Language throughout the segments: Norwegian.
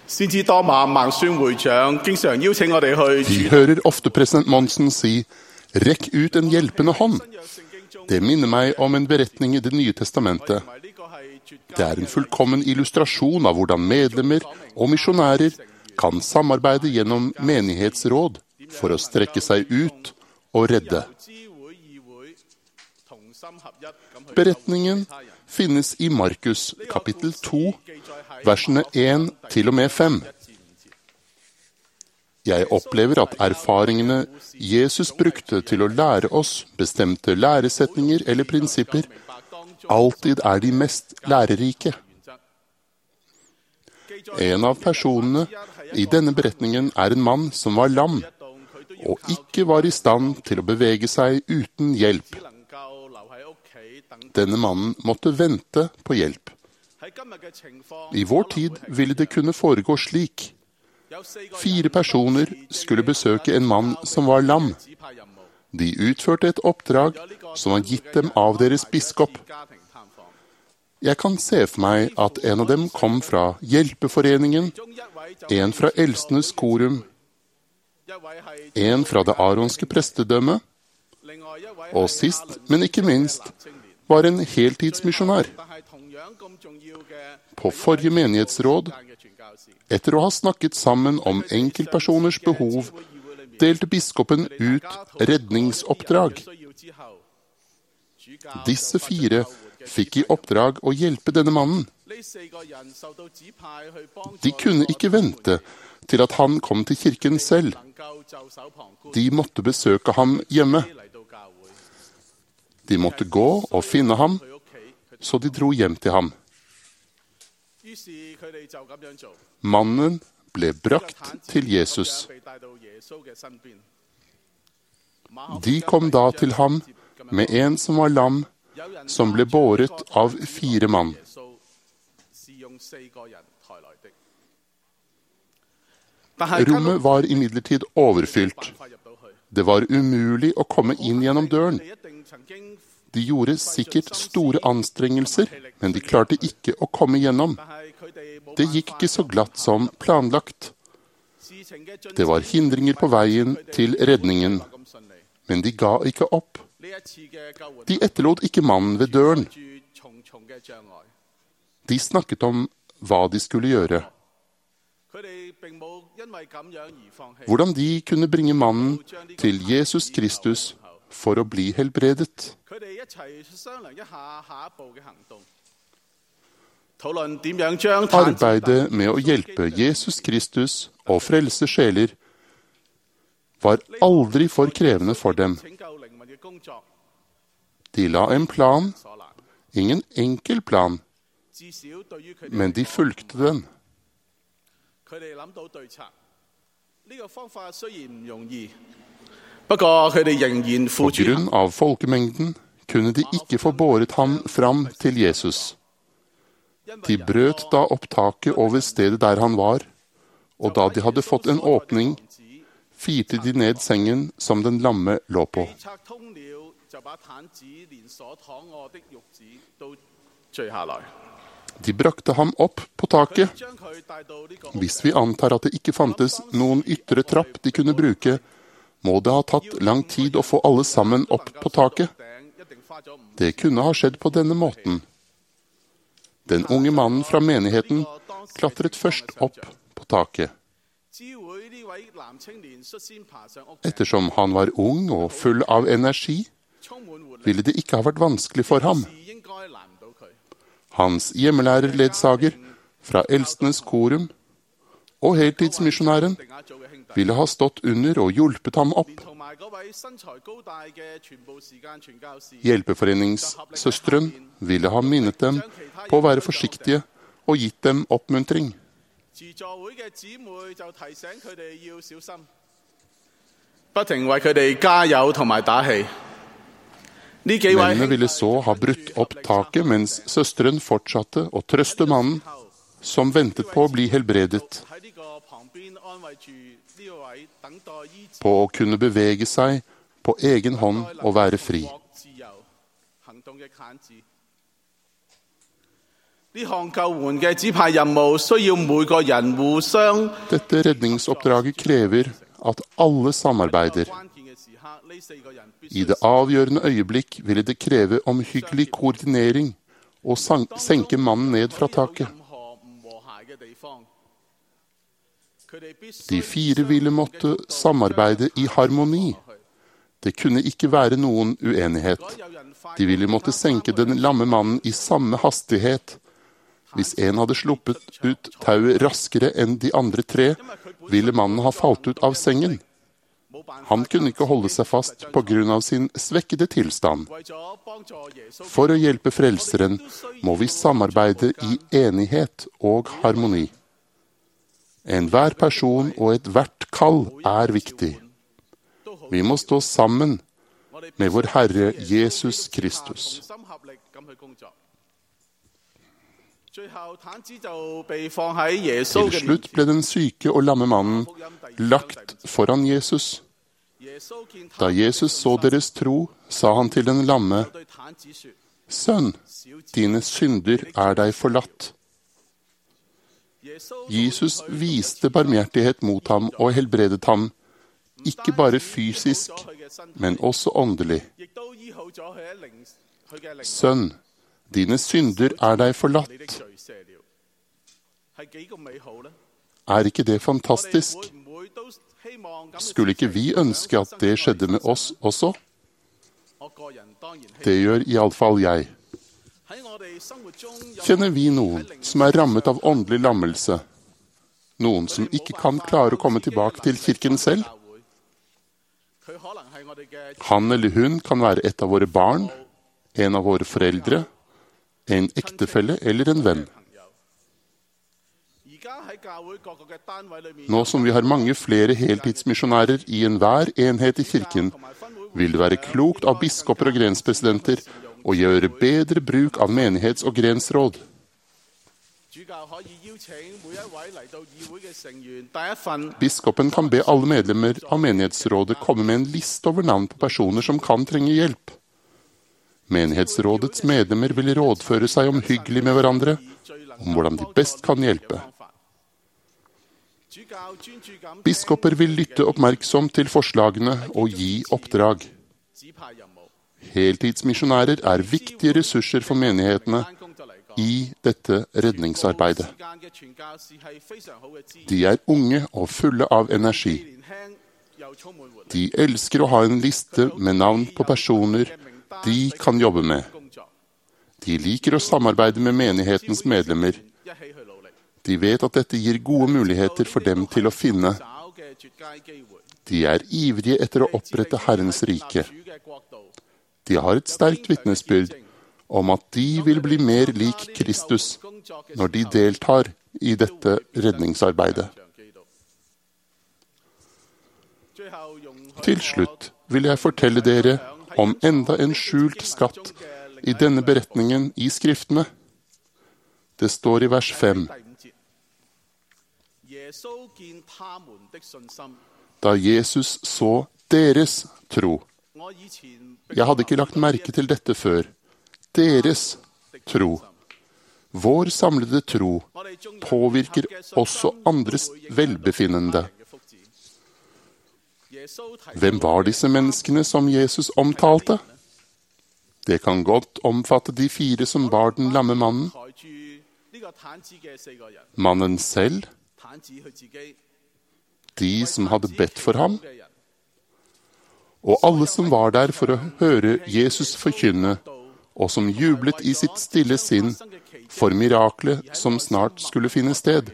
先知多馬孟孫會長經常邀請我哋去 Vi hører ofte president Monsen si, «Rekk ut en hjelpende hånd». Det minner meg om en beretning i Det nye testamentet. Det er en fullkommen illustrasjon av hvordan medlemmer og misjonærer kan samarbeide gjennom menighetsråd for å strekke seg ut og redde. Beretningen finnes i Markus kapittel 2, versene 1 til og med 5. Jeg opplever at erfaringene Jesus brukte til å lære oss bestemte læresetninger eller prinsipper, alltid er de mest lærerike. En av personene i denne beretningen er en mann som var lam, og ikke var i stand til å bevege seg uten hjelp. Denne mannen måtte vente på hjelp. I vår tid ville det kunne foregå slik. 4 personer skulle besøke en mann som var lam. De utførte et oppdrag som var gitt dem av deres biskop. Jeg kan se for meg at en av dem kom fra Hjelpeforeningen, en fra Eldstenes korum, en fra det aronske prestedømmet, og sist, men ikke minst, var en heltidsmisjonær. På forrige menighetsråd, etter å ha snakket sammen om enkeltpersoners behov, delte biskopen ut redningsoppdrag. Disse 4 fikk i oppdrag å hjelpe denne mannen. De kunne ikke vente til at han kom til kirken selv. De måtte besøke ham hjemme. De måtte gå og finne ham, så de dro hjem til ham. Mannen ble brakt til Jesus. De kom da til ham med en som var lam, som ble båret av 4 mann. Rommet var imidlertid overfylt. Det var umulig å komme inn gjennom døren. De gjorde sikkert store anstrengelser, men de klarte ikke å komme gjennom. Det gikk ikke så glatt som planlagt. Det var hindringer på veien til redningen, men de ga ikke opp. De etterlot ikke mannen ved døren. De snakket om hva de skulle gjøre. Hvordan de kunne bringe mannen til Jesus Kristus for å bli helbredet. Arbeidet med å hjelpe Jesus Kristus og frelse sjeler var aldri for krevende for dem. De la en plan, ingen enkel plan, men de fulgte den. På grunn av folkemengden kunne de ikke få båret ham fram til Jesus. De brøt da opp taket over stedet der han var, og da de hadde fått en åpning, firte de ned sengen som den lamme lå på. De brakte ham opp på taket. Hvis vi antar at det ikke fantes noen ytre trapp de kunne bruke, må det ha tatt lang tid å få alle sammen opp på taket. Det kunne ha skjedd på denne måten. Den unge mannen fra menigheten klatret først opp på taket. Ettersom han var ung og full av energi, ville det ikke ha vært vanskelig for ham. Hans hjemmelærerledsager fra Eldstenes korum og heltidsmisjonæren ville ha stått under og hjulpet ham opp. Hjelpeforeningssøsteren ville ha minnet dem på å være forsiktige og gitt dem oppmuntring. Mennene ville så ha brutt opp taket mens søsteren fortsatte å trøste mannen som ventet på å bli helbredet, på å kunne bevege seg på egen hånd og være fri. Dette redningsoppdraget krever at alle samarbeider. I det avgjørende øyeblikk ville det kreve omhyggelig koordinering og senke mannen ned fra taket. De 4 ville måtte samarbeide i harmoni. Det kunne ikke være noen uenighet. De ville måtte senke den lamme mannen i samme hastighet. Hvis en hadde sluppet ut tauet raskere enn de andre 3, ville mannen ha falt ut av sengen. Han kunne ikke holde seg fast på grunn av sin svekkede tilstand. For å hjelpe frelseren må vi samarbeide i enighet og harmoni. Enhver person og ethvert kall er viktig. Vi må stå sammen med vår Herre Jesus Kristus. Til slutt ble den syke og lamme mannen lagt foran Jesus. Da Jesus så deres tro, sa han til den lamme, «Sønn, dine synder er deg forlatt.» Jesus viste barmhjertighet mot ham og helbredet ham, ikke bare fysisk, men også åndelig. «Sønn, dine synder er deg forlatt.» Er ikke det fantastisk? Skulle ikke vi ønske at det skjedde med oss også? Det gjør i alle fall jeg. Kjenner vi noen som er rammet av åndelig lammelse? Noen som ikke kan klare å komme tilbake til kirken selv? Han eller hun kan være et av våre barn, en av våre foreldre, en ektefelle eller en venn. Nå som vi har mange flere heltidsmisjonærer i enhver enhet i kirken, vil det være klokt av biskoper og grenspresidenter å gjøre bedre bruk av menighets- og grensråd. Biskopen kan be alle medlemmer av menighetsrådet komme med en liste over navn på personer som kan trenge hjelp. Menighetsrådets medlemmer vil rådføre seg omhyggelig med hverandre om hvordan de best kan hjelpe. Biskoper vil lytte oppmerksomt til forslagene og gi oppdrag. Heltidsmisjonærer er viktige ressurser for menighetene i dette redningsarbeidet. De er unge og fulle av energi. De elsker å ha en liste med navn på personer de kan jobbe med. De liker å samarbeide med menighetens medlemmer. De vet at dette gir gode muligheter for dem til å finne. De er ivrige etter å opprette Herrens rike. De har et sterkt vitnesbyrd om at de vil bli mer lik Kristus når de deltar i dette redningsarbeidet. Til slutt vil jeg fortelle dere om enda en skjult skatt i denne beretningen i skriftene. Det står i vers 5. Da Jesus så deres tro. Jeg hadde ikke lagt merke til dette før. Deres tro. Vår samlede tro påvirker også andres velbefinnende. Hvem var disse menneskene som Jesus omtalte? Det kan godt omfatte de 4 som bar den lamme mannen. Mannen selv. De som hadde bedt for ham. Og alle som var der for å høre Jesus forkynne, og som jublet i sitt stille sinn for miraklet som snart skulle finne sted.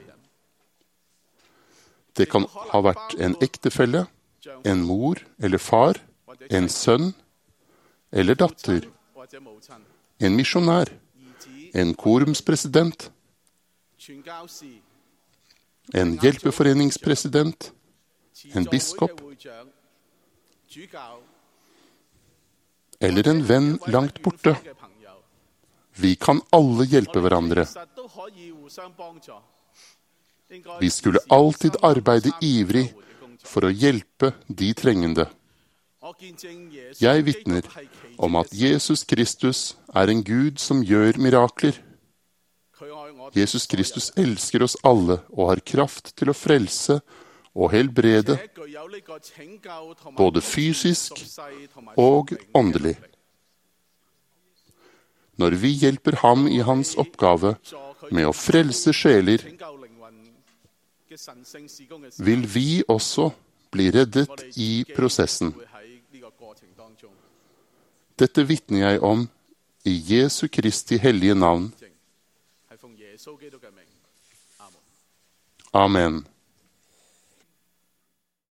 Det kan ha vært en ektefelle, en mor eller far, en sønn eller datter, en misjonær, en korumspresident, en hjelpeforeningspresident, en biskop, eller en venn langt borte. Vi kan alle hjelpe hverandre. Vi skulle alltid arbeide ivrig for å hjelpe de trengende. Jeg vitner om at Jesus Kristus er en Gud som gjør mirakler. Jesus Kristus elsker oss alle og har kraft til å frelse og helbrede, både fysisk og åndelig. Når vi hjelper ham i hans oppgave med å frelse sjeler, vil vi også bli reddet i prosessen. Dette vitner jeg om i Jesu Kristi hellige navn. Amen.